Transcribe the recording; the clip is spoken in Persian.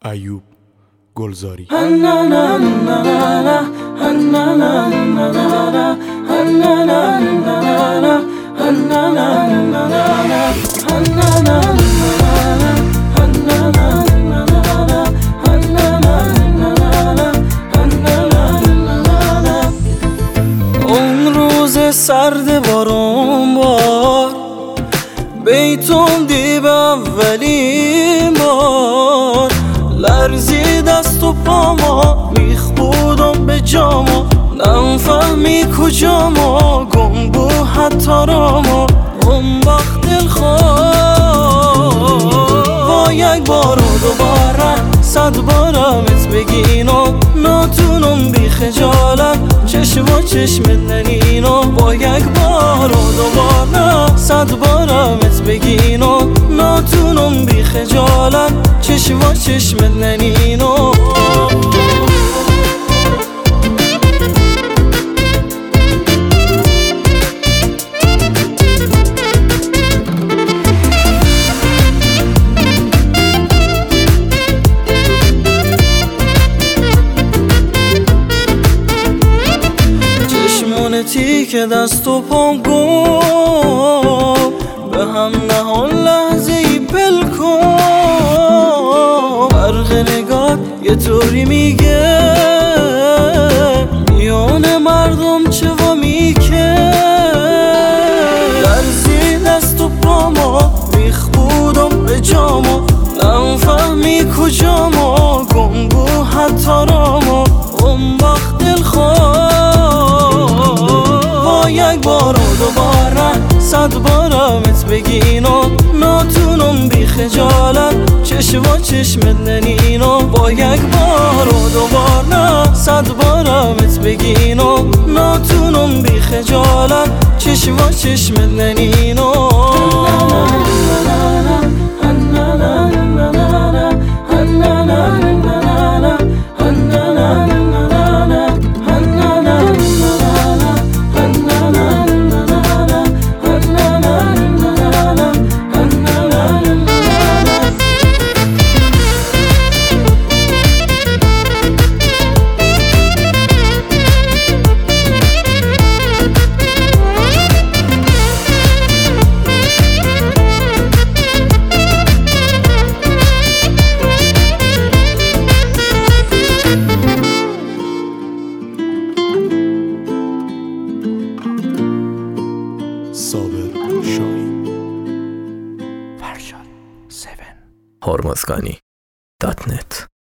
ایوب گلزاری. اون روز سرد بارون بار بیتون دی به اولین بار لرزی دست و پاما میخبودم به جاما نفهمی کجاما گم بو حتی راما اون وقت دلخواه با یک بار و دوباره 100 بارمت بگینم ناتونم بی خجالت چشم و چشمت ننینم با یک بار و دوباره 100 بارمت بگینم ناتونم بی خجالت چشم و چشمت ننینم که دست و پام گم به هم نهان لحظه ای پل کن برق نگات یه طوری میگه میان مردم چه و میکه لرزی دست و پاما میخبودم به جاما نفهمی کجاما گم بو حتی راما اون وقت دلخواه یک بار و دوباره 100 بارمت بگینم ناتونم بی خجالت چشم و چشمت ننینم با یک بار و دوباره 100 بارمت بگینم ناتونم بی خجالت چشم و چشمت ننینم صابر شاهین فرشاد 7 هرمزگانی .net